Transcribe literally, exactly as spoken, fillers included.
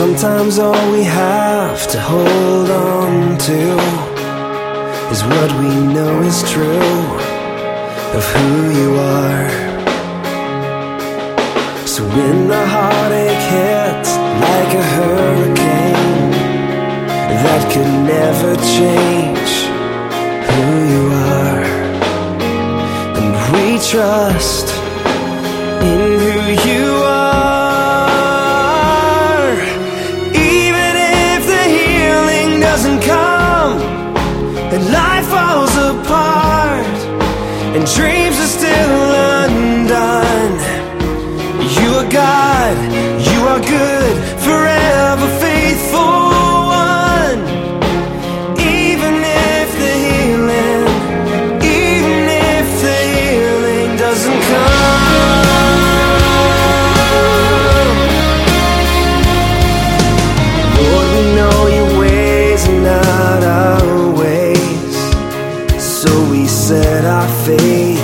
sometimes all we have to hold on to is what we know is true of who you are. So when the heartache hits like a hurricane, that could never change who you are. And we trust in who you are. Even if the healing doesn't come and life falls apart and dreams are still undone, you are God, you are good, forever faithful one. Even if the healing, even if the healing doesn't come. Lord, we know your ways are not our ways, so we set our faith